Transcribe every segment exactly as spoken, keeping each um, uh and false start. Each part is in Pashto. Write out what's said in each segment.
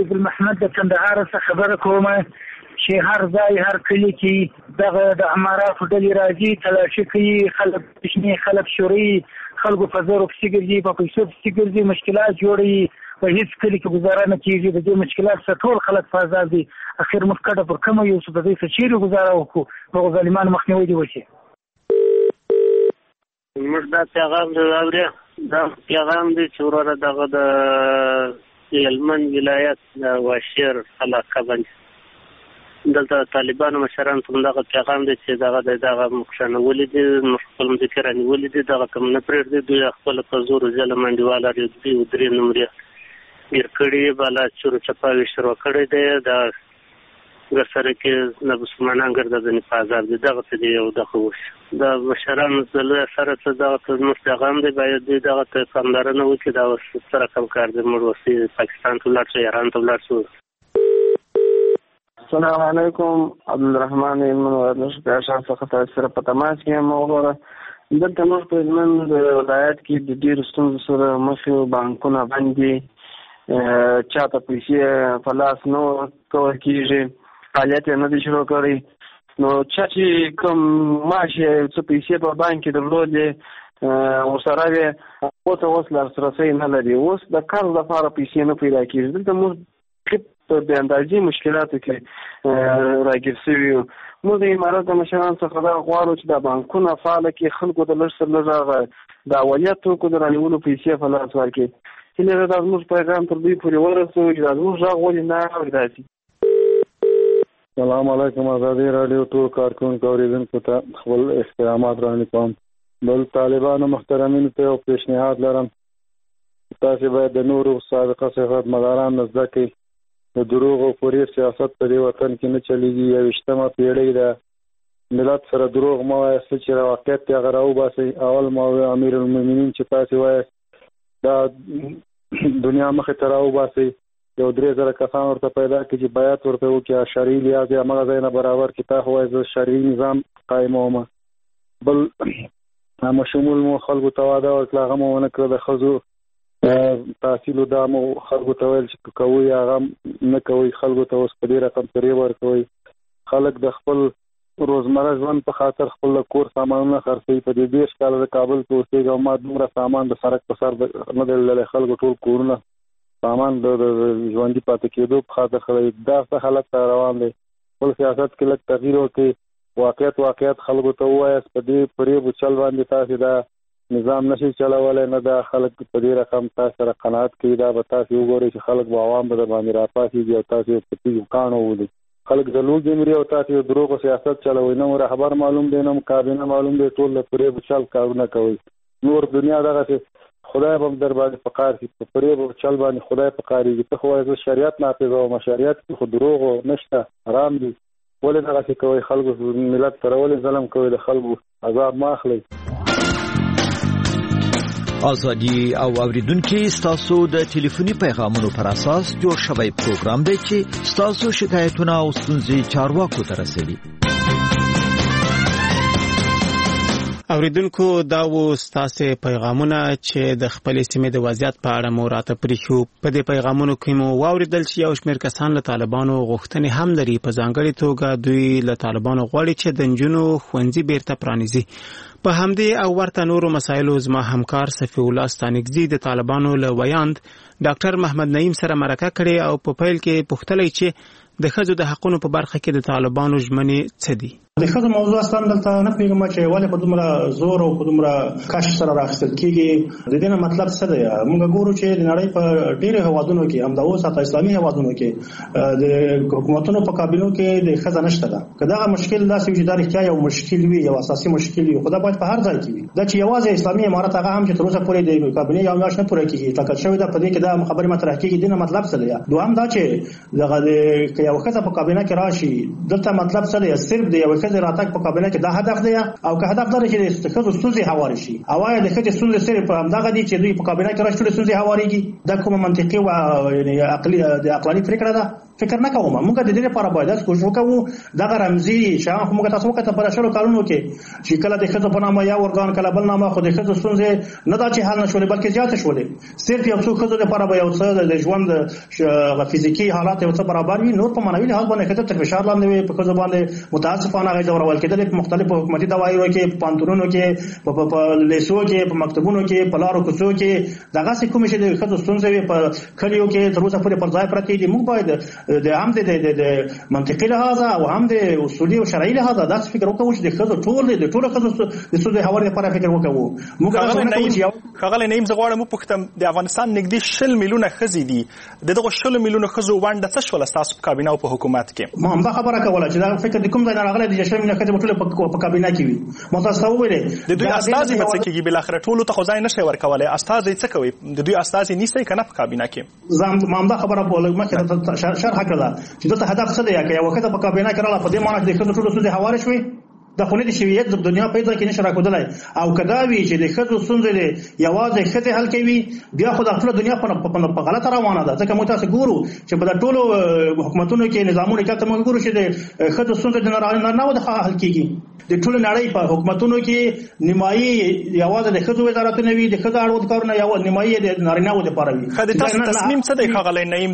ګل محمد د کندهار څخه خبره کوم چې هر ځای هر کلی کې دغه د اماراتو ډلې راځي، تلاشي کوي، خلک پښنې خلک شوري، خلکو په زورو پسې ګرځي، په پیسو پسې ګرځي، مشکلات جوړوي، په هیڅ کلي کې ګزاره نه کېږي. د دې مشکلات څخه ټول خلک په عذاب دي. اخر موږ کډه پر کومه یو څه په دې څه چیرې ګزاره وکړو، هغو ظالمانو مخنیوی دې وشي. موږ دا پیغام دی اورې دا پیغام دی چې وروره دغه د هلمند ولایت د واشیر علاقه باندې دلته طالبانو مشران ته دغه پیغام دی چې دغه د دغه مخشنولي دي، خپل مځکې رانیولي دي، دغه کوم نه پرېږدي، دوی خپل په زور ظلم انډیواله دوی درې نمرې ګیر کړي، بالا چورو چپاوي شروع کړی دی. د سره کې د مسلمانان ګرځېدنې په عذاب دي. دغه څه دی یو دغه وشي د مشرانو د لوی سره څه دغه ته زموږ پیغام دی، باید دوی دغه ته پاملرنه وکړي. دا اوس څه رقم کار دی، موږ اوس پاکستان ته ولاړ شو، ایران ته ولاړ شو. السلام علیکم، عبدالرحمن هلمند څخه څخه تاسو سره په تماس کې یم. وګوره دلته موږ په هلمند ولایت کې د ډېرو ستونزو سره مخ یو. بانکونه بند دي، چاته پیسې په لاس نه ورکول کېږي، فعالیت یې نه دي شروع کړی. نو چا چې کوم معاش یې څه پیسې په بانک کې درلودې ورسره یې هغو ته اوس لاسرسی نه لري. اوس د قرض لپاره پیسې نه پیدا کېږي. دلته موږ په بې اندازې مشکلاتو کې راګیر شوي یو. موږ د امارات د مشرانو څخه دا غواړو چې دا بانکونه فعاله کړي، خلکو ته لږ څه لږ هغه د اولیا توکو د رانیولو پیسې په لاس ورکړي. هیله ده دا زموږ پیغام تر دوی پورې ورسوي چې دا زموږ غږ ولې نه اوري داسې. سلام علیکم، ازادي راډیو ټول کارکونکو اورېدونکو ته خپل احترامات وړاندې کوم. بل طالبانو محترمینو ته یو پیشنهاد لرم، تاسې باید د نورو سابقه صفات مداران نه زده کړئ. د دروغ او فریب سیاست په دې وطن کې نه چلیږي. یویشتمه پیړۍ ده، ملت سره دروغ مه وایاست چې واقعیت یې هغه راوباسئ. اول ما امیر المؤمنین چې تاسې وایاست دا دنیا مخې ته راوباسئ، یو درې زره کسان ورته پیدا کړي چې بیعت ورته وکړي، شرعي لحاظ یې همغه ځای نه برابر کړي. تا خو وایي زه شرعي نظام قایموم. بل همشمول مو خلکو ته واده ورکړه، هغه مو ونه کړه. د ښځو تحصیل دا مو خلکو ته ویل چې کوئ، هغه نه کوئ. خلکو ته اوس په دې رقم فریب ورکوئ. خلک د خپل روزمره ژوند په خاطر خپل کور سامانونه خرڅوي. په دې دېرش کاله د کابل کې اوسېږم، ما دومره سامان د سړک په سر نه دی لیدلی. خلکو ټول کورونه سامان د ژوندي پاتې کېدو په خاطر خرڅوي. دا څه حالت ته روان دی. خپل سیاست کې لږ تغییر وکړي، واقعیت واقعیت خلکو ته ووایاست. په دې فریب چل باندې تاسې دا نظام نشي چلولی، نه دا خلک په دې رقم تاسو سره قناعت کوي. دا به تاسې وګورئ چې خلک به عوام به در باندې راپاڅېږي او تاسې په تیږو کاڼو ولي. خلک د لوږې مري او تاسې د دروغو سیاست چلوئ. نه مو رهبر معلوم دی، نه مو کابینه معلوم دی، ټول د فریب چل کارونه کوئ. نور دنیا دغسې خدای به در باندې په قار شي. په فریب چل باندې خدای په قارېږي. ته خو وایې زه شریعت نافظوم، شریعت کې خو دروغ نشته، حرام دي. ولې دغسې کوئ؟ خلکو ملت سره ولې ظلم کوئ؟ د خلکو عذاب ما اخلئ. ازادي او اوریدونکو ستاسو د ټلیفوني پیغامونو پر اساس جوړ شوی پروګرام دی چې ستاسو شکایتونه او ستونزې چارواکو ته رسوي. اوریدونکو دا و ستاسو پیغامونه چې د خپل سیمې د وضعیت په اړه مو راته پریښو. په دې پیغامونو کې مو واوریدل چې یو شمېر کسان له طالبانو غوښتنې هم لري. په ځانګړې توګه دوی له طالبانو غواړي چې د نجونو ښوونځي بیرته پرانیزي. په همدې او ورته نورو مسایلو زما همکار صفی الله ستانکزي د طالبانو له ویاند ډاکټر محمد نعیم سره مرکه کړې او په پیل کې پوښتلې چې د ښځو د حقونو په برخه کې د طالبانو ژمنې څه دي. د ښځو موضوع اصلا دلته نه پوهېږم چې ولې په دومره زور او په دومره کش سره راخیستل کېږي. د دې نه مطلب څه دی؟ موږ ګورو چې د نړۍ په ډېرو هېوادونو کې، همدا اوس حتی اسلامي هېوادونو کې د حکومتونو په کابینو کې د ښځه نشته ده. که دغه مشکل داسې وي چې دا رښتیا یو مشکل وي، یو اساسي مشکل وي، خو دا باید په هر ځای کې وي. دا چې یوازې اسلامي امارت هغه هم چې تر اوسه پورې د کابینې یو میاشت نه پوره کېږي ټاکل شوې ده، په دې کې دا خبرې مطرح کېږي. دې نه مطلب څه دی؟ دوهم دا چې دغه که یو ښځه په کابینه کې راشي، دلته مطلب څه دی؟ صرف د یو ښځې راتګ په کابینه کې دا هدف دی، او که هدف دا دی چې د ښځو ستونزې هوارې شي، او آیا د ښځې ستونزې صرف همدغه دي چې دوی په کابینه کې راشي ټولې ستونزې هوارېږي؟ دا کومه منطقي او یعنې عقلي د عقلاني پرېکړه ده؟ فکر نه کوم. موږ د دې لپاره باید کوشش وکړو دغه رمزي شیان خو موږ تاسو وکړه په شلو کالونو کې چې کله د ښځو په نامه یا ورګان کله بل نامه خو د ښځو ستونزې نه دا چې حل نه شولې بلکې زیاتې شولې صرف یو څو ښځو لپاره به یو څه د ژوند فزیکي حالات یو څه برابر وي نور په معنوي لحاظ باندې ښځه تر فشار لاندې وي په ښځو باندې متاسفانه هغې ځورول کېدلې په مختلفو حکومتي دوايرو کې په پانتونونو کې په لیسو کې په مکتبونو کې په لارو کوڅو کې دغسې کومې چې د ښځو ستونزې وي په کلیو کې تر اوسه پورې پر ځای پرتې دي موږ باید د هم د منطقي لحاظه او هم د اصولي او شرعي لحاظه داسې فکر وکړو چې د ښځو ټول د ټولو ښځو د ستونزې هواري لپاره فکر وکړو موږ ښاغلی نعیم زه غواړم وپوښتم د افغانستان نږدې شل میلیونه ښځې دي د دغو شلو میلیونو ښځو ونډه څه شوله ستاسو په کابینه او په حکومت کې ما همدا خبره کوله چې دا فکر د کوم ځای نه راغلی دی چې شل میلیونه ښځې به ټولې په کابینه کې وي ما تاسو ته وویلې د دوی استازي به څه کېږي بالاخره ټولو ته خو ځای نشئ ورکولی استازی څه کوي د دوی استازي نیسئ که نه په کابینه کې ما همدا خبره مخکې شرحه کړله چې دلته هدف څه دی که یوه ښځه په کابینه کې راغله په دې معنی چې د ښځو ټولو ستونزې هوارې شوې د خو نه د شویت د دنیا په ځای کې نشي راکودلی او که دا وي چې د ښځو ستونزې یوازې ښځې حل کوي بیا خو د ټوله دنیا په غلطه روانه ده ځکه موږ تاسو ګورو چې په د ټولو حکومتونو کې نظامونو کې ته موږ ګورو چې د ښځو ستونزې د نارینه‌وو د حل کېږي د ټولو نړۍ په حکومتونو کې نیمایي یوازې د ښځو وزارتونه وي د ښځو اړوند کارونه یو نیمایي د نارینه‌وو دپاره وي ښه د تاسو تصمیم څه دی ښاغلی نعیم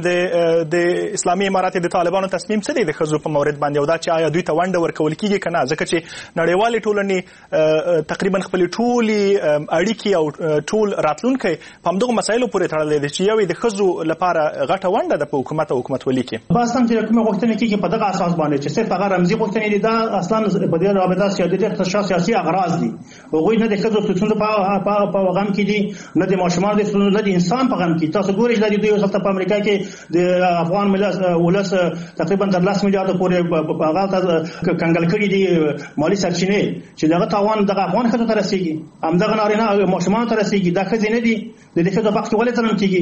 د اسلامي امارات د طالبانو تصمیم څه دی د ښځو په مورد باندې او دا چې آیا دوی ته ونډه ورکول کېږي که نه ځکه چې نړیوالې ټولنې تقریبا خپلې ټولې اړیکې او ټول راتلونکی په همدغو مسایلو پورې تړلی دی چې یو د ښځو لپاره غټه ونډه ده په حکومت او حکومتولي کې بس هم چې کومې غوښتنې کېږي په دغه اساس باندې چې صرف هغه رمزي غوښتنې دي دا اصلا په دې رابطه سیاسي سیاسي اغراض دي هغوی نه د ښځو ستونزو په غم کې دي نه د ماشومانو د ستونزو نه د انسان په غم کې تاسو ګورئ چې د دوی هلته په امریکا کې د افغان ملت ولس تقریبا تر لس میلیارده پورې هغه کنګل کړي دي مالي سرچینې چې دغه تاوان دغه افغان ښځو ته رسېږي همدغه نارینه ماشومانو ته رسېږي دا ښځې نه دي د دې ښځو حق ولې ظلم کېږي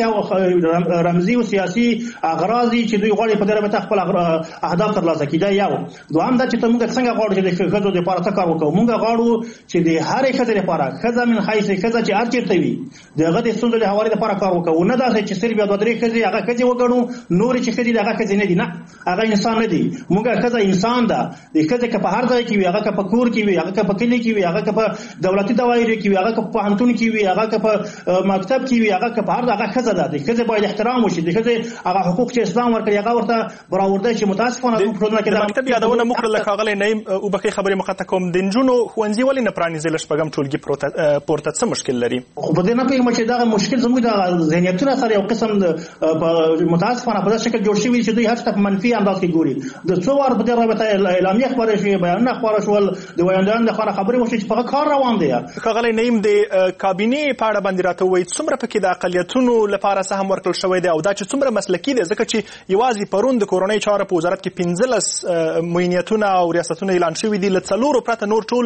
داسې رمزي او سیاسي اغراض دي چې دوی غواړي په دې رابطه خپل اهداف ترلاسه کړي دا یو دوهم دا چې ته موږ څنګه غواړو چې د ښځو دپاره څه کار وکړو موږ غواړو چې د هرې ښځې لپاره ښځه من حیث ښځه چې هر چېرته وي د هغه د ستونزو د هواري لپاره کار وکړو نه داسې چې صرف یو دوه درې ښځې هغه ښځې وګڼو نورې چې ښځې دي هغه ښځې نه دي نه هغه انسان نه دي موږ ښځه انسان ده د ښځې که په هر ځای کې وي هغه که په کور کې وي هغه که په کلي کې وي هغه که په دولتي دوايرو کې وي هغه که په پوهنتون کې وي هغه که په مکتب کې وي هغه که په هر هغه ښځه ده د ښځې باید احترام وشي د ښځې هغه حقوق چې اسلام ورکړي هغه ورته براوردی چې متاسفانه د مکتب یادونه مو کړله ښاغلی نعیم وبښئ خبرې مقطع کوم د نجونو ښوونځي ولې نه پرانیزي له شپږم ټولګي پورته څه مشکل لري خو په دې نه پوهېږم چې دغه مشکل زموږ د ذهنیتونه سره یو قسم متاسفانه په داسې شکل جوړ شوي چې دوی هر څه په منفي انداز کې ګوري د څو وار په دې رابطه اعلامیه خپاره شوې بیانونه خپاره شول د ویاندویانو لخوا خبرې وشوې چې په کار روان دی ښاغلی نعیم د کابینې په اړه باندې راته ووایي څومره پکې د اقلیتونو لپاره سهم ورکړل شوی دی او دا چې څومره مسلکي دی ځکه چې یوازې پرون د کورنۍ چارو په وزارت کې پنځلس معینیتونه او ریاستونه اعلان شوي دي له څلورو پرته نور ټول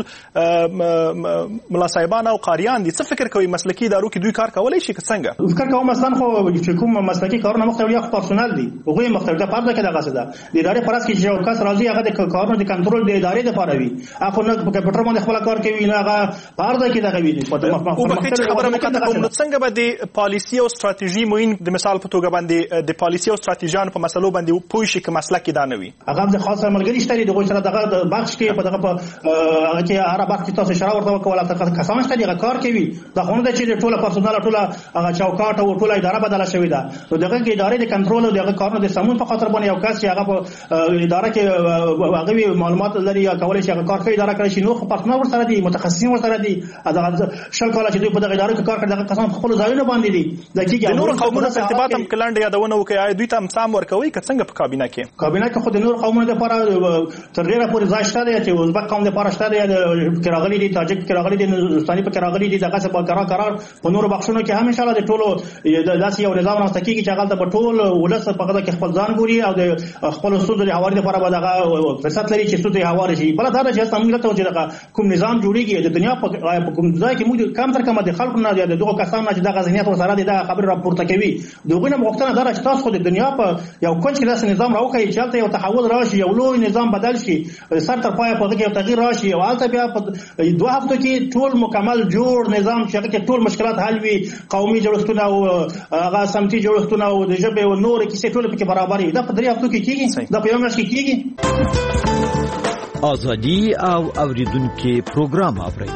ملا صاحبان او قاریان دي څه فکر کوي مسلکي ادارو کې دوی کار کولی شي که څنګه فکر کوم مثلا خو چې کوم مسلکي کارونه مختلف یا پرسونل دي هغوی مختلف ده پرده کې دغسې ده د ادارې په راس کې چې یو کس راځي هغه د کارونو د کنټرول د ادارې دپاره وي هغه نه په کمپیوټر باندې خپل کار کوي نه هغه پرده کې دغه وي خبره مقطع کوم نو څنګه به د پالیسي او ستراتیژي معین د مثال په توګه باندې د پالیسي او ستراتیژیانو په مسلو باندې پوه شي که مسلک یې دا نه وي هغه د خاصه ملګري شته دي د هغوی سره دغه بخش کې په دغه په هغه کې هره بخش کې تاسو اشاره ورته وکړله کسان شته دي هغه کار کوي دا خو نه ده چې د ټوله پرسونل ټوله هغه چوکاټ او ټوله اداره بدله شوې ده نو دغه کې ادارې د کنټرول او دغه کارونو د سمون په خاطر باندې یو کس چې هغه په اداره کې هغه معلومات لري یا کولی شي هغه کار کوي اداره کوي شي نو خو پرسونل ورسره دي متخصصین ورسره دي دغه شل کاله چې دوی په دغه اداره کې کار کوي دغه کسان په خپلو ځایونو باندې دي د نورو قومونو په ارتباط هم که لنډه یادونه وکړئ آیا دوی ته هم سهم ورکوئ که څنګه په کابینه کې کابینه کې خو د نورو قومونو دپاره تر ډېره پورې ځای شته دی چې ازبک قوم دپاره شته دی پکې راغلي دي تاجک پکې راغلي دي هندوستاني پکې راغلي دي دغسې په قرار قرار په نورو بخشونو کې هم انشاءالله د ټولو داسې یو نظام رامنځته کېږي چې هغلته به ټول ولس په هغه کې خپل ځان ګوري او د خپلو ستونزو د هواري دپاره به دغه فرصت لري چې ستونزې هوارې شي بله دا ده چې هسته موږ دلته چې دغه کوم نظام جوړېږي د دنیا په کوم ځای کې موږ کم تر کمه د خلکو نه د دغو کسانو نه چې دغه ذهنیت ورسره دی دغه خبرې راپورته کوي د هغوی نه غوښتنه دا ده چې تاسو خو د دنیا په یو کونج کې داسې نظام راوښیي چې هلته یو تحول راشي یو لوی نظام بدل شي سر تر پایه په هغه کې یو تغییر راشي او هلته بیا په دوه هفتو کې ټول مکمل جوړ نظام چې هغه کې ټول مشکلات حل وي قومي جوړښتونه او هغه سمتي جوړښتونه او د ژبې او نورې کیسې ټولې پکې برابر وي دا په درې هفتو کې کېږي دا په یو میاشت کې کېږي ازادي او اوریدونکو پروګرام اوري.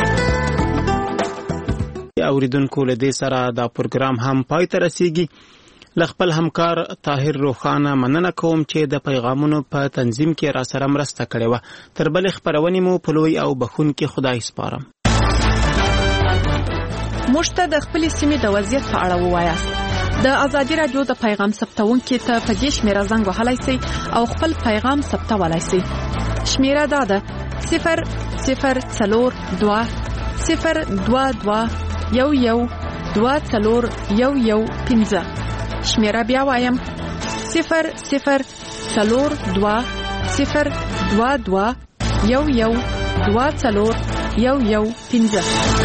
اوریدونکو له دې سره دا پروګرام هم پای ته رسیږي. لخپل همکار طاهر روخانه مننه کوم چې د پیغامونو په تنظیم کې را سره مرسته کړې و. تر بل خبرونې مو په لوی او بخون کې خدای سپارم. مشته د خپل سیمې د وضعیت په اړه ووایاست. د ازادي رادیو د پیغام ثبتونکو ته په دې شمیره زنګ وهلای شئ او خپل پیغام ثبتولای شئ. شمیره دا ده صفر صفر څلور دوه صفر دوه دوه یو یو دوه څلور یو یو پنځه. شمیره بیا وایم صفر صفر څلور دوه صفر دوه دوه یو یو دوه څلور یو یو پنځه.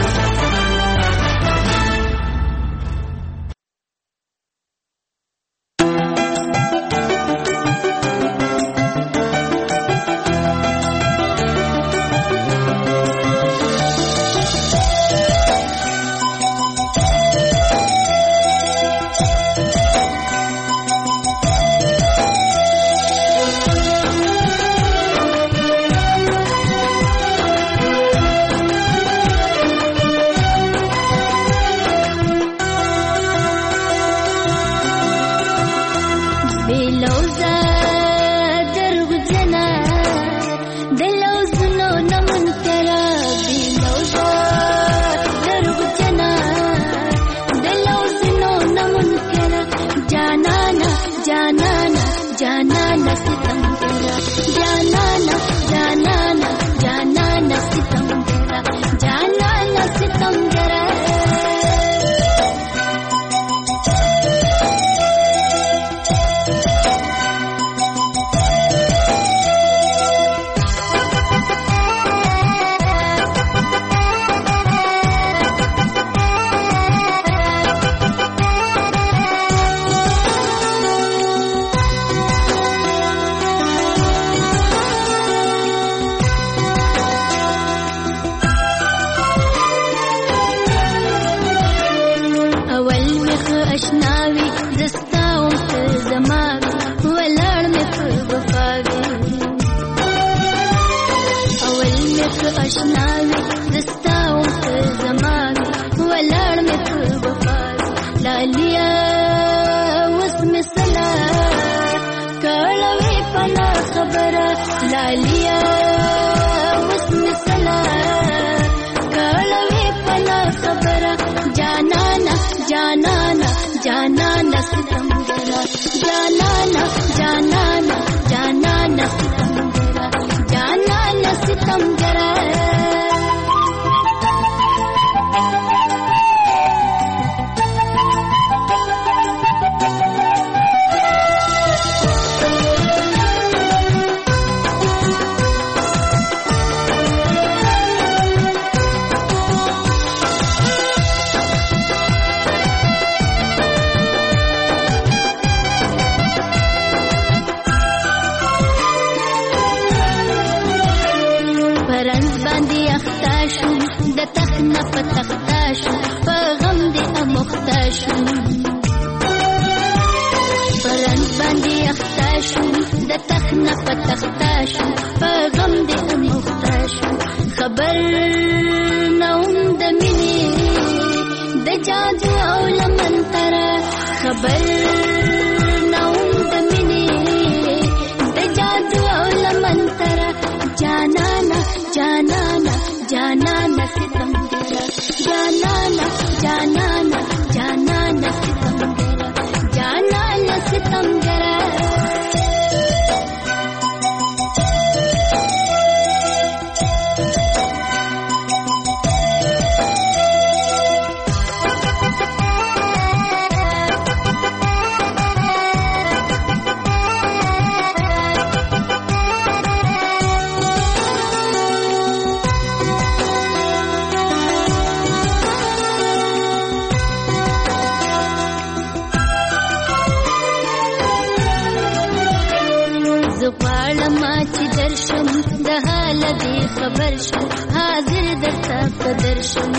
خبر شم حاضر درته په درشم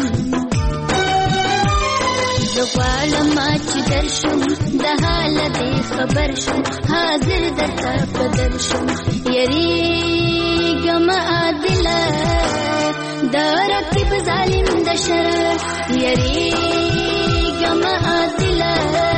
زغوالم چې درشم د حال دې خبر شم حاضر درته په درشم یریګ یریږم عادله د رقیب ظالم د شر یریږم عادله